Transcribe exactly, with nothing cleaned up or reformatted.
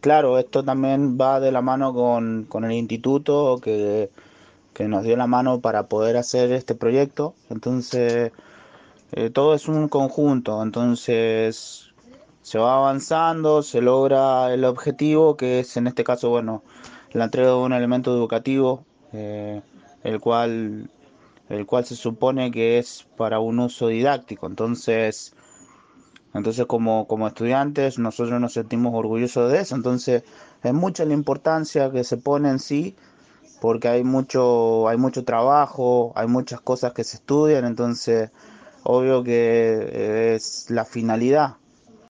claro, esto también va de la mano con, con el instituto que, que nos dio la mano para poder hacer este proyecto. Entonces, eh, todo es un conjunto. Entonces, se va avanzando, se logra el objetivo, que es en este caso, bueno, la entrega de un elemento educativo, eh, el cual, el cual se supone que es para un uso didáctico. Entonces, entonces como, como estudiantes nosotros nos sentimos orgullosos de eso. Entonces, es mucha la importancia que se pone en sí, porque hay mucho, hay mucho trabajo, hay muchas cosas que se estudian. Entonces, obvio que es la finalidad